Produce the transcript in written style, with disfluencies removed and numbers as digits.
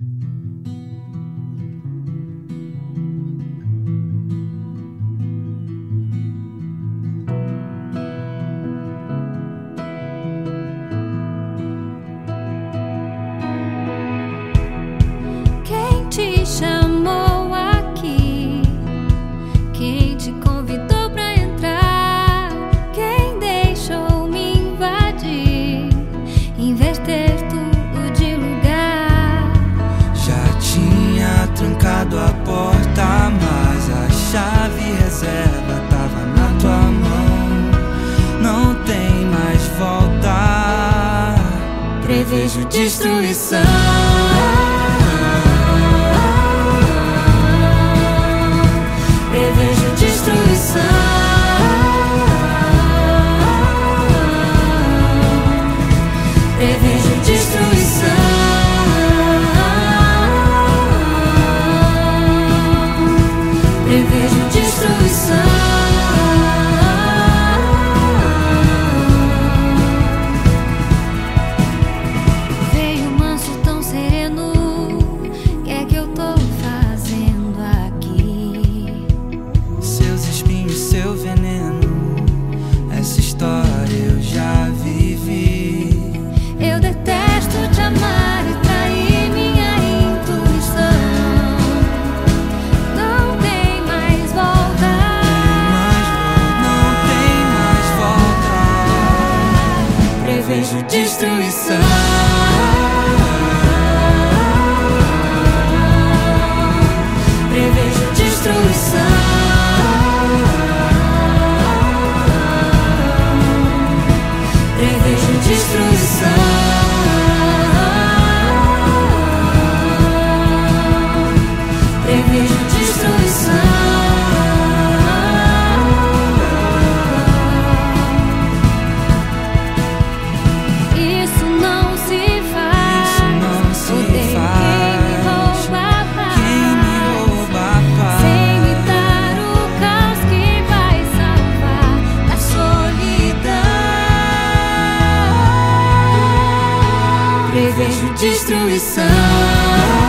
Quem te chamou aqui? Quem te convidou pra entrar? Quem deixou me invadir? Inverter tudo de lugar. Já tinha trancado a porta, mas a chave reserva tava na tua mão. Não tem mais volta. Prevejo destruição. Prevejo destruição. Prevejo destruição. Prevejo destruição. Veio manso, tão sereno. Que é que eu tô fazendo aqui? Seus espinhos, seu veneno. Essa história eu já vivi. Eu detesto te amar e trair minha intuição. Não tem mais volta. Não tem mais volta. Prevejo destruição. Prevejo destruição. Prevejo destruição. Prevejo destruição. Isso não se faz. Odeio quem me rouba a paz. Sem me dar o caos que vai salvar da solidão. Prevejo destruição.